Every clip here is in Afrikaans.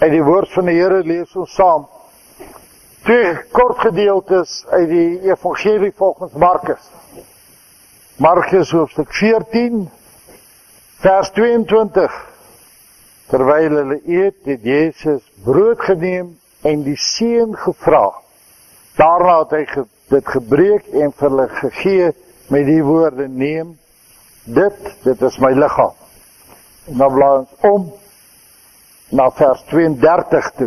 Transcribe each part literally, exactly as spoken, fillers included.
uit die woord van die Here lees ons saam twee kort gedeeltes uit die evangelie volgens Markus. Markus hoofstuk veertien, vers tweeëntwintig. Terwyl hulle eet, het Jezus brood geneem en die seën gevra. Daarna het hy ge, dit gebreek en vir hulle gegee met die woorde: neem dit, dit is my liggaam. En dan blaai ons om na vers tweeëndertig toe.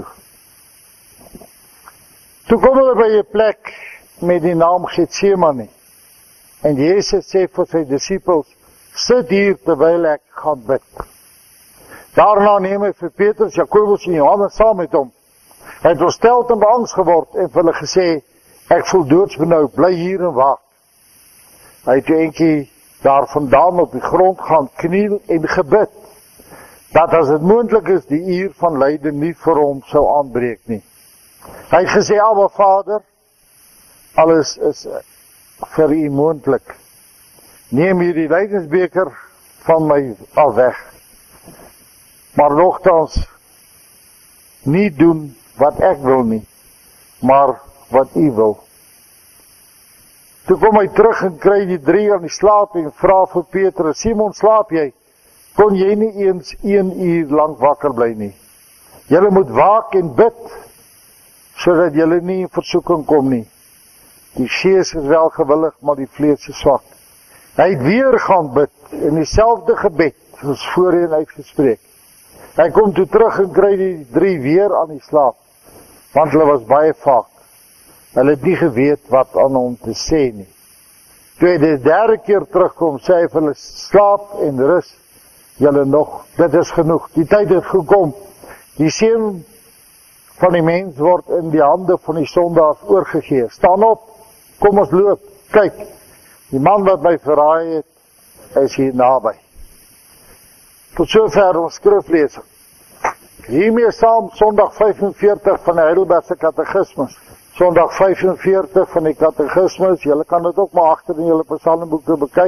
Toe kom hulle by 'n plek met die naam Getsemane. En Jezus sê vir sy disippels: sit hier terwyl ek gaan bid. Daarna neem hy vir Petrus, Jakobus en Johannes saam met hom. Hy het ontsteld en beangs geword en vir hulle gesê: ek voel doodsbenauwd, bly hier en waak. Hy het eentjie daar vandaan op die grond gaan kniel en gebid, dat as het moontlik is, die uur van lyding nie vir hom sou aanbreek nie. Hy het gesê: Abba Vader, alles is vir u moontlik. Neem hierdie lydingsbeker van my af weg. Maar nogtans, nie doen wat ek wil nie, maar wat u wil. Toe kom hy terug en kry die drie aan die slaap en vra vir Petrus: Simon, slaap jy? Kon jy nie eens een uur lang wakker bly nie? Julle moet waak en bid, sodat julle nie in versoeking kom nie. Die gees is wel gewillig, maar die vlees is swak. Hy het weer gaan bid, in dieselfde gebed, soos voorheen uitgespreek. Hy kom toe terug en kry die drie weer aan die slaap, want hulle was baie vaak. Hulle het nie geweet wat aan hom te sê nie. Toe hy die derde keer terugkom, sê hy vir hulle: slaap en rus julle nog, dit is genoeg, die tyd het gekom. Die seun van die mens word in die hande van die sondaars oorgegee. Staan op, kom ons loop, kyk, die man wat my verraai het, is hier naby. Tot sover ons skriflesing. Hiermee saam Sondag vyfenveertig van die Heidelbergse Katekismus. Sondag vyfenveertig van die Katekismus, julle kan dit ook maar agter in julle psalmboeke bekyk.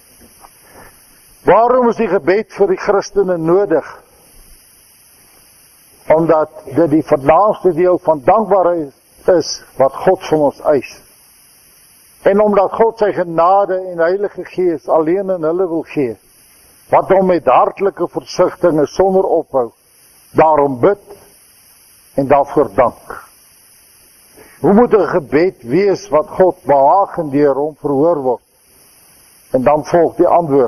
Waarom is die gebed vir die Christene nodig? Omdat dit die vernaamste deel van dankbaarheid is wat God van ons eis. En omdat God sy genade en Heilige Gees alleen in hulle wil gee, wat hom met hartlike versigtinge sonder ophou, daarom bid en daarvoor dank. Hoe moet 'n gebed wees wat God behaag en deur hom verhoor word? En dan volg die antwoord.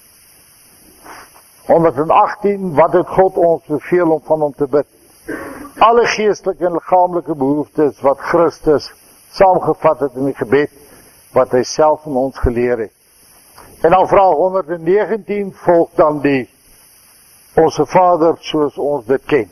honderdagtien, wat het God ons beveel om van hom te bid? Alle geestelike en liggaamlike behoeftes wat Christus saamgevat het in die gebed, wat hy self aan ons geleer het. En dan vraag honderdnegentien volg dan die Onse Vader soos ons dit ken.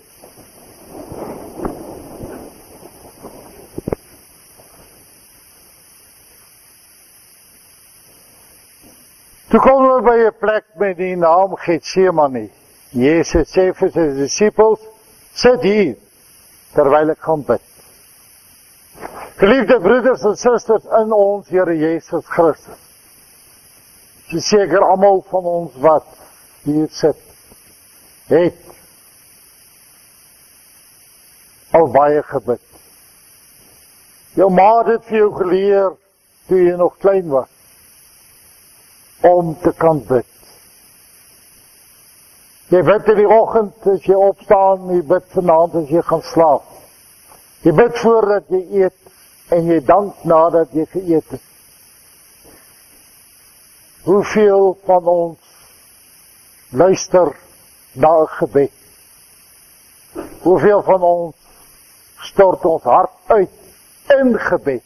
Toe kom hulle by 'n plek met die naam Getsemane. Jezus sê vir sy disippels: sit hier, terwyl ek gaan bid. Geliefde broeders en susters in ons Here Jesus Christus. Dis seker almal van ons wat hier sit, het al baie gebid. Jou ma het vir jou geleer toe jy nog klein was, om te kan bid. Jy bid in die oggend as jy opstaan, jy bid vanaand as jy gaan slaap. Jy bid voordat jy eet en jy dank nadat jy geëet het. Hoeveel van ons luister na 'n gebed? Hoeveel van ons stort ons hart uit in gebed?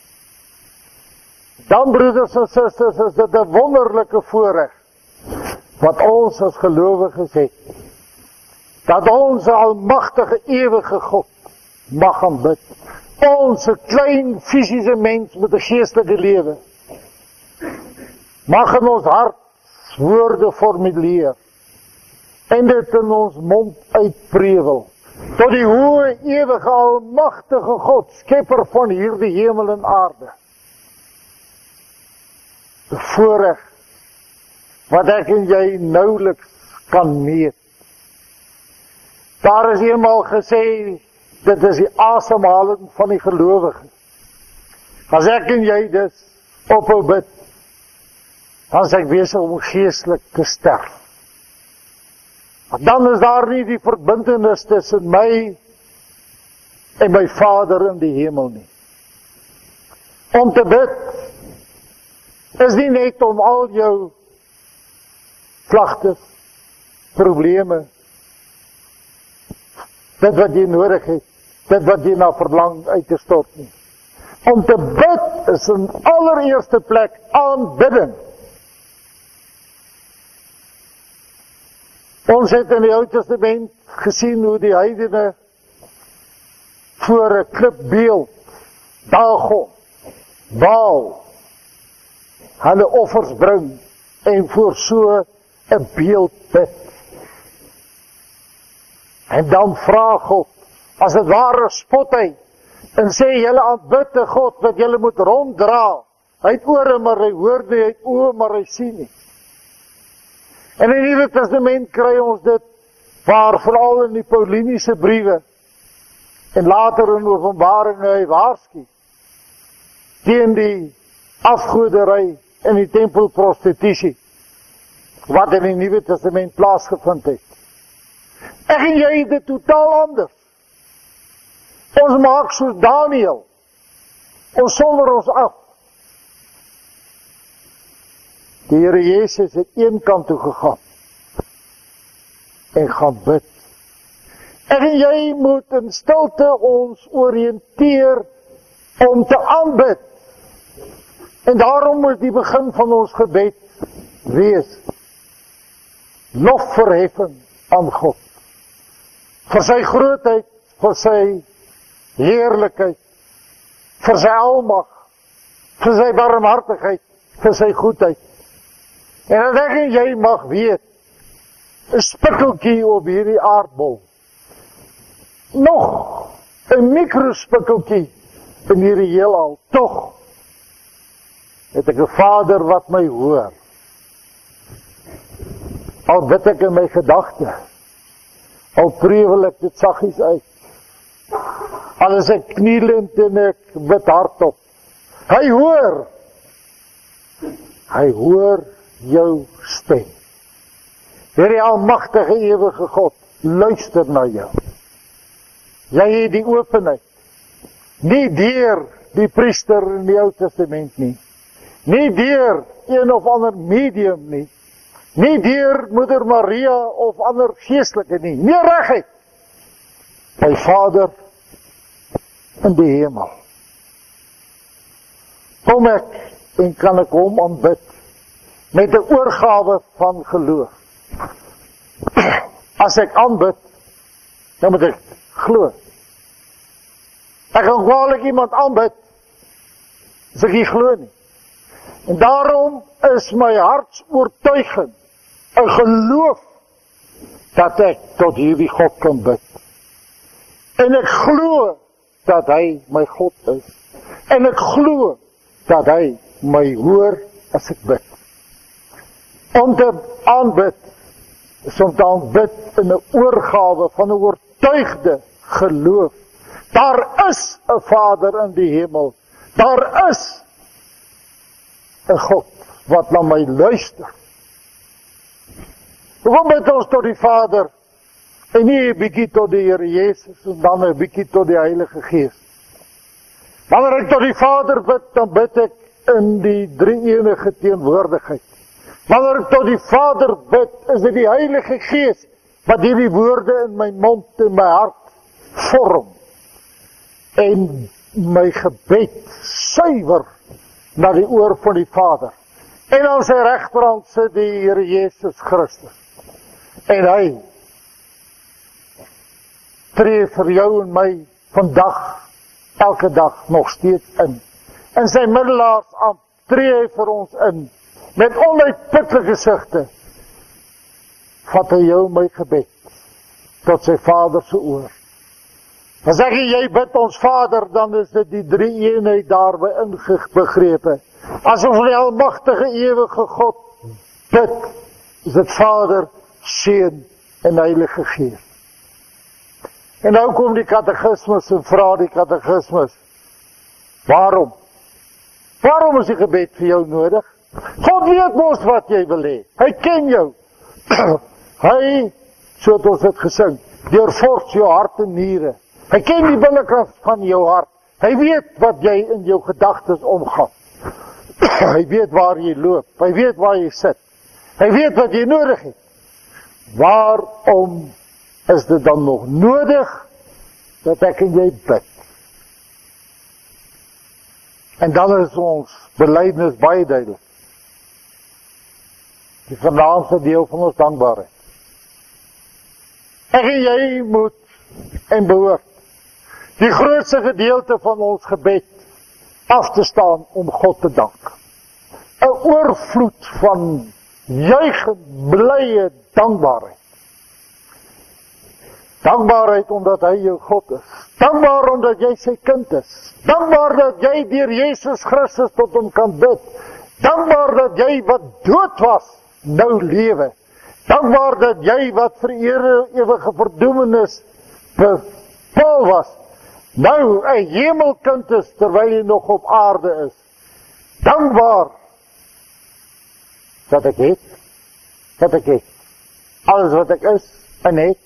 Dan, broeders en susters, is dit 'n wonderlike voorreg wat ons as gelowiges het, dat ons almagtige ewige God mag gaan bid. Ons 'n klein fisiese mens met 'n geestelike lewe mag in ons hart woorde formuleer en dit in ons mond uitprewel tot die hoë, ewige, almagtige God, skepper van hierdie hemel en aarde. 'n Voorreg wat ek en jy nouweliks kan meet. Daar is eenmaal gesê, dit is die asemhaling van die gelowige. As ek en jy dus ophou bid, dan is ek besig om geestelik te sterf. Dan is daar nie die verbintenis tussen my en my Vader in die hemel nie. Om te bid is nie net om al jou klagtes, probleme, dit wat jy nodig het, dit wat jy na verlang uit te stort nie. Om te bid is in allereerste plek aanbidding. Ons het in die Ou Testament gesien hoe die heidene voor 'n klipbeeld, Dagon, Baal, hulle offers bring en voor so 'n beeld bid. En dan vra God, as dit ware spot hy, en sê, julle aanbid 'n God wat julle moet ronddra. Hy het ore, maar hy hoor nie, hy het oë, maar hy sien nie. En in die Nuwe Testament kry ons dit, waar veral in die Pauliniese briewe, en later in Openbaring hy waarsku, teen die afgoderry en die tempelprostitusie, wat in die Nuwe Testament plaasgevind het. Ek en jy het dit totaal anders. Ons maak soos Daniel, ons sonder ons af. Die Here Jesus het een kant toe gegaan, en gaan bid. Ek en jy moet in stilte ons oriënteer, om te aanbid. En daarom moet die begin van ons gebed wees, lofverheffing aan God, vir sy grootheid, vir sy heerlikheid, vir sy almag, vir sy barmhartigheid, vir sy goedheid. En dat ek en jy mag weet, 'n spikkeltjie op hierdie aardbol, nog 'n mikrospikkeltjie in hierdie heelal, tog het ek 'n Vader wat my hoor. Al bid ek in my gedagte, al prewel ek dit saggies uit, al is ek knielend en ek bid hardop. Hy hoor, hy hoor jou stem. Die almagtige ewige God luister na jou. Jy het die openheid, nie deur die priester in die Ou Testament nie, nie deur een of ander medium nie, nie deur Moeder Maria of ander geestelike nie, nie regheid. My Vader in die hemel. Kom ek en kan ek hom aanbid met 'n oorgawe van geloof. As ek aanbid, dan moet ek glo. Ek kan kwaadlik iemand aanbid, as ek nie glo nie. En daarom is my hartsoortuiging 'n geloof dat ek tot hierdie God kan bid. En ek glo dat hy my God is. En ek glo dat hy my hoor as ek bid. Om te aanbid is om te aanbid in 'n oorgawe van 'n oortuigde geloof. Daar is 'n Vader in die hemel. Daar is 'n God wat na my luister. Hoekom bid ons tot die Vader en nie 'n bietjie tot die Here Jesus en dan 'n bietjie tot die Heilige Gees? Wanneer ek tot die Vader bid, dan bid ek in die drie-enige teenwoordigheid. Wanneer ek tot die Vader bid, is dit die Heilige Gees wat hierdie woorde in my mond en my hart vorm en my gebed suiwer na die oor van die Vader. En aan sy regterhand sit die Here Jesus Christus. En hy tree vir jou en my vandag, elke dag nog steeds in. In sy middelaarsambt tree hy vir ons in. Met onuitputlike sigte vat hy jou my gebed tot sy Vader se oor. As ek en jy bid ons Vader, dan is dit die drie eenheid daarby ingebegrepe. As ons die almagtige ewige God bid, is dit Vader, Seun en Heilige Gees. En nou kom die katekismus en vra die katekismus, waarom? Waarom is die gebed vir jou nodig? God weet mos wat jy wil hê. Hy ken jou. Hy, so het ons het gesing, deurvors jou hart en niere. Hy ken die binnekant van jou hart. Hy weet wat jy in jou gedagtes omgaan. Hy weet waar jy loop. Hy weet waar jy sit. Hy weet wat jy nodig het. Waarom is dit dan nog nodig dat ek en jy bid? En dan is ons belydenis baie duidelik. Die vernaamste deel van ons dankbaarheid. Ek en jy moet en behoort die grootste gedeelte van ons gebed af te staan om God te dank. 'n Oorvloed van juichend, blye dankbaarheid. Dankbaarheid omdat hy jou God is. Dankbaar omdat jy sy kind is. Dankbaar dat jy deur Jesus Christus tot hom kan bid. Dankbaar dat jy wat dood was, nou lewe. Dankbaar dat jy wat vir ewige verdoemenis bepaal was, nou 'n hemelkind is terwyl jy nog op aarde is. Dankbaar dat ek het, dat ek het. Alles wat ek is en het,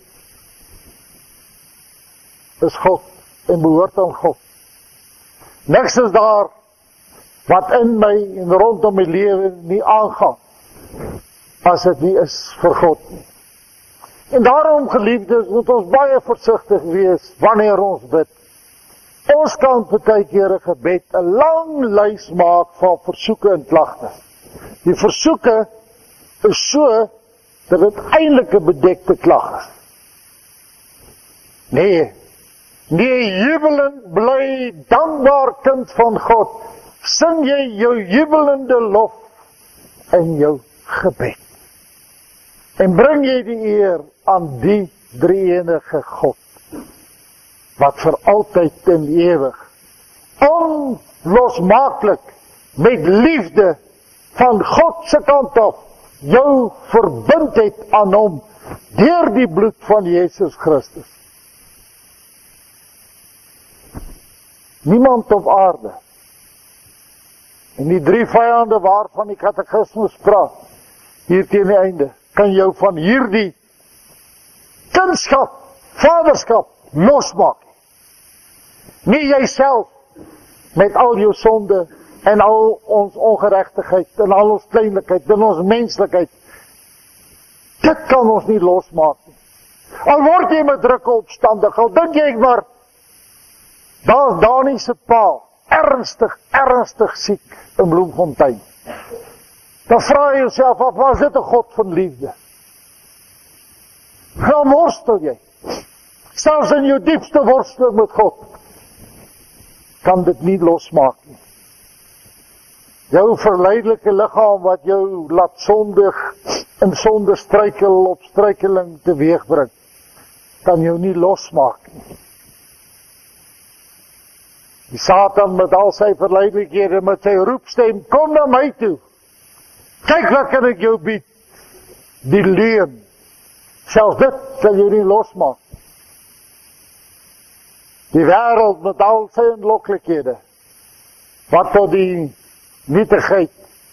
is God en behoort aan God. Niks is daar wat in my en rondom my lewe nie aangaan, as dit nie is vir God nie. En daarom, geliefdes, moet ons baie versigtig wees wanneer ons bid. Ons kan baie keer 'n gebed 'n lang lys maak van versoeke en klagtes. Die versoeke is so dat dit eintlik 'n bedekte klag is. Nee, nee, jubelend bly, dankbaar kind van God, sing jy jou jubelende lof in jou gebed. En bring jy die eer aan die drie-enige God, wat vir altyd en ewig, onlosmaaklik, met liefde van God se kant af, jou verbind het aan hom, deur die bloed van Jesus Christus. Niemand op aarde, en die drie vyande waarvan die katekismus praat, hier teen die einde, kan jou van hierdie kindskap, vaderskap losmaak. Nie jyself met al jou sonde en al ons ongeregtigheid en al ons kleinlikheid en ons menslikheid. Dit kan ons nie losmaak nie. Al word jy met drukke opstandig, al dink jy maar, daar is Dani se pa ernstig, ernstig siek in Bloemfontein. Dan vra jy jouself af, was dit 'n God van liefde? Dan worstel jy. Selfs in jou diepste worsteling met God, kan dit nie losmaak nie. Jou verleidelike liggaam wat jou laat sondig en sonde struikel op struikeling teweegbring, kan jou nie losmaak nie. Die Satan met al sy verleidelikhede, met sy roepstem, kom na my toe. Kyk wat kan ek jou bied. Die leuen. Selfs dit sal jou nie losmaak. Die wêreld met al sy onloklikhede, wat tot die nietigheid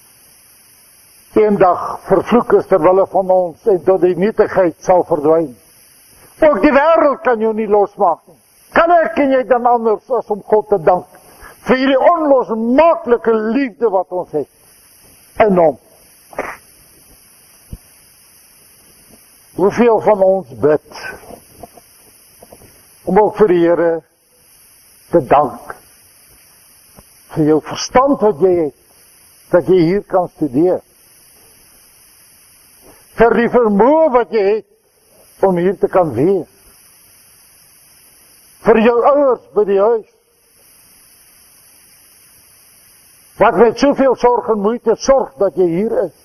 eendag vervloek is terwille van ons en tot die nietigheid sal verdwyn. Ook die wêreld kan jou nie losmaak nie. Kan ek en jy dan anders as om God te dank vir hierdie onlosmaaklike liefde wat ons het in hom. Hoeveel van ons bid om ook vir die Here te dank vir jou verstand wat jy het, dat jy hier kan studeer, vir die vermoë wat jy het om hier te kan wees, vir jou ouers by die huis, wat met soveel sorg en moeite sorg dat jy hier is.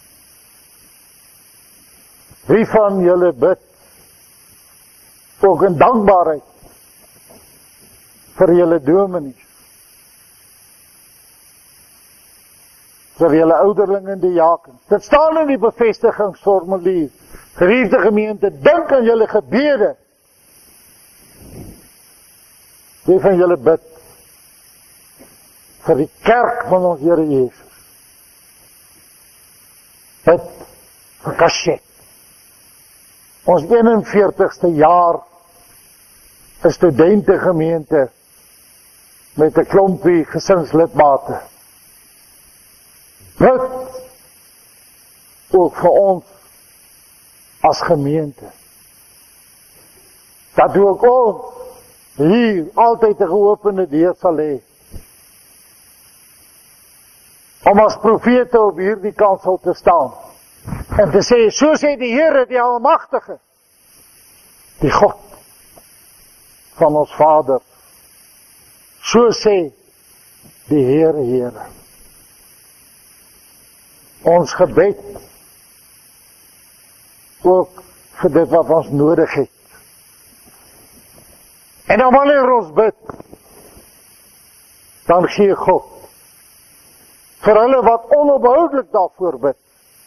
Wie van julle bid ook in dankbaarheid vir julle dominees, vir julle ouderlinge en diakens? Dit staan in die bevestigingsformulier. Geliefde gemeente, dink aan julle gebede Wie van julle bid vir die kerk van ons Here Jesus? Bid vir Kashet. Ons eenenveertigste jaar 'n studentegemeente met 'n klompie gesinslidmate. Bid ook vir ons as gemeente. Dat ook ons hier altyd 'n geopende deur sal hê. Om as profete op hierdie kansel te staan. En te sê, so sê die Here, die Almagtige, die God van ons Vader. So sê die Here, Here. Ons gebed ook vir dit wat ons nodig het. En dan wanneer ons bid, dan gee God vir hulle wat onophoudelik daarvoor bid,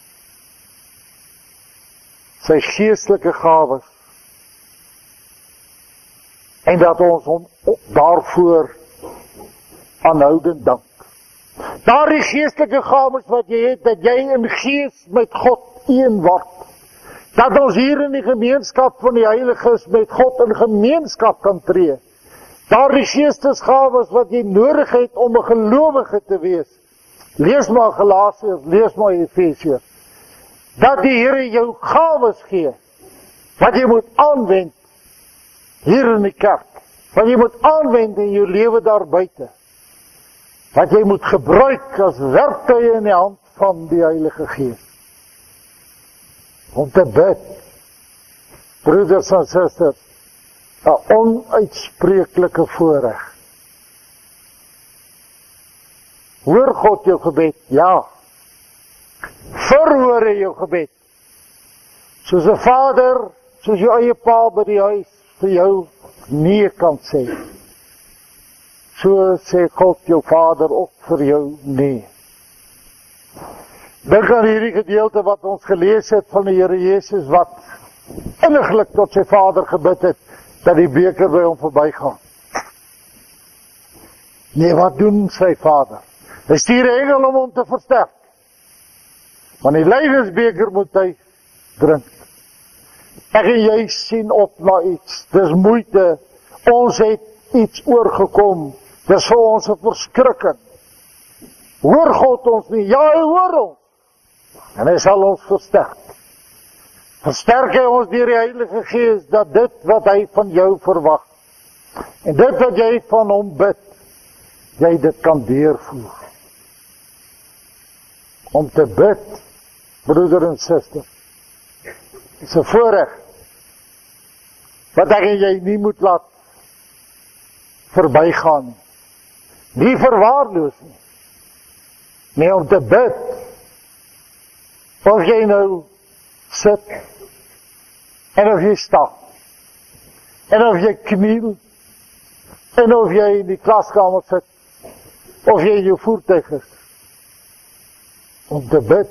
sy geestelike gawes, en dat ons hom daarvoor aanhoudend dank. Daardie geestelike gawes wat jy het, dat jy in gees met God een word, dat ons hier in die gemeenskap van die Heiliges met God in gemeenskap kan tree, daardie geestesgawes wat jy nodig het om 'n gelowige te wees, lees maar Galasiërs, lees maar Efesiërs, dat die Here jou gawes gee, wat jy moet aanwend hier in die kerk, wat jy moet aanwend in jou lewe daar buite, wat jy moet gebruik as werktuie in die hand van die Heilige Gees. Om te bid, broeders en susters, 'n onuitspreeklike voorreg. Hoor God jou gebed? Ja. Verhoor hy jou gebed? Soos 'n vader, soos jou eie pa by die huis vir jou nee kan sê. So sê God jou Vader ook vir jou nee. Dink aan hierdie gedeelte wat ons gelees het van die Here Jesus wat inniglik tot sy Vader gebid het, dat die beker by hom verbygaan. Nee, wat doen sy Vader? Hy stuur 'n engel om hom te versterk. Want die lydensbeker moet hy drink. Ek en jy sien op na iets. Dis moeite. Ons het iets oorgekom. Dis vir ons 'n verskrikking. Hoor God ons nie? Ja, hy hoor ons. En hy sal ons versterk. Versterk hy ons deur die Heilige Gees, dat dit wat hy van jou verwag, en dit wat jy van hom bid, jy dit kan deurvoer. Om te bid, broeder en suster, is 'n voorreg, wat ek en jy nie moet laat verbygaan nie. Nie verwaarloos nie. Nee, om te bid, of jy nou sit, en of jy staan, en of jy kniel, en of jy in die klaskamer sit, of jy in jou voertuig is, om te bid,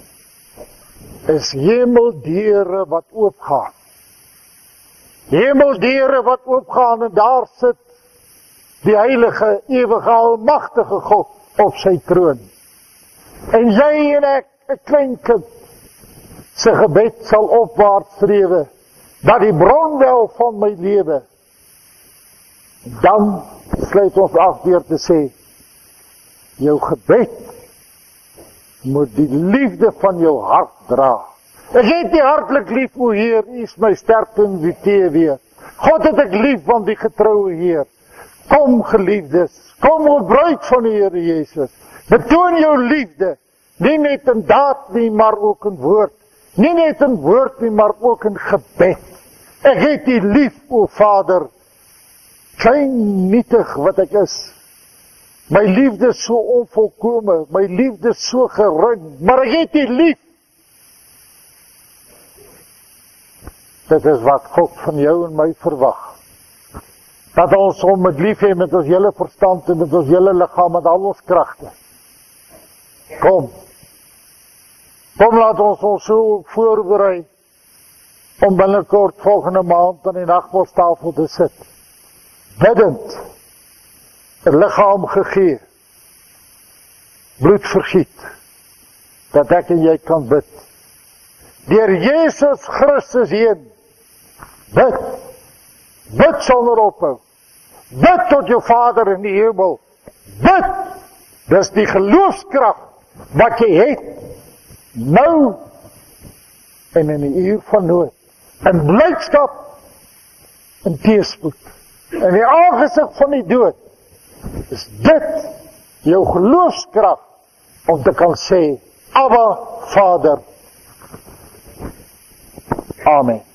is hemeldeure wat oopgaan. Hemeldeure wat oopgaan, en daar sit die heilige, ewige, almagtige God op sy troon. En jy en ek, 'n klein kind, sy gebed sal opwaarts strewe, dat die bronwel van my lewe, dan sluit ons af deur te sê, jou gebed moet die liefde van jou hart dra. Ek het die hartlik lief, o Heer, U is my sterkte in die teeweer. God het ek lief van die getroue Heer. Kom geliefdes, kom o bruid van die Here Jesus, betoon jou liefde, nie net in daad nie, maar ook in woord. Nie net in woord nie, maar ook in gebed. Ek het U lief, o Vader, klein nietig wat ek is. My liefde is so onvolkome, my liefde is so gering, maar ek het U lief. Dit is wat God van jou en my verwag. Dat ons hom met lief hê met ons hele verstand en met ons hele liggaam, met al ons kragte. Kom. Kom, laat ons ons so voorberei om binnekort volgende maand aan die nagmaaltafel te sit. Biddend 'n liggaam gegee, bloed vergiet, dat ek en jy kan bid. Deur Jesus Christus heen, bid, bid sonder ophou, bid tot jou Vader in die hemel, bid, dis die geloofskrag wat jy het, nou, en in die uur van nood, in blydskap, in teëspoed, in die aangesig van die dood, is dit jou geloofskrag om te kan sê, Abba, Vader, Amen.